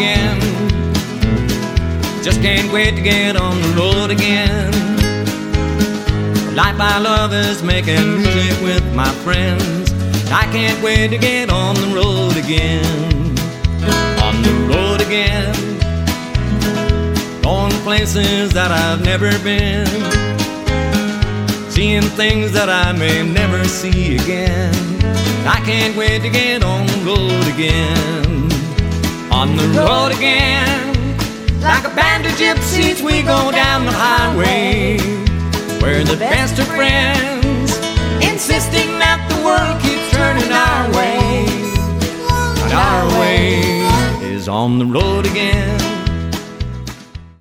again. Just can't wait to get on the road again. The life I love is making music with my friends. I can't wait to get on the road again. On the road again, going places that I've never been, seeing things that I may never see again. I can't wait to get on the road again. On the road again, like a band of gypsies we go down the highway. We're the best of friends, insisting that the world keeps turning our way. But our way is on the road again.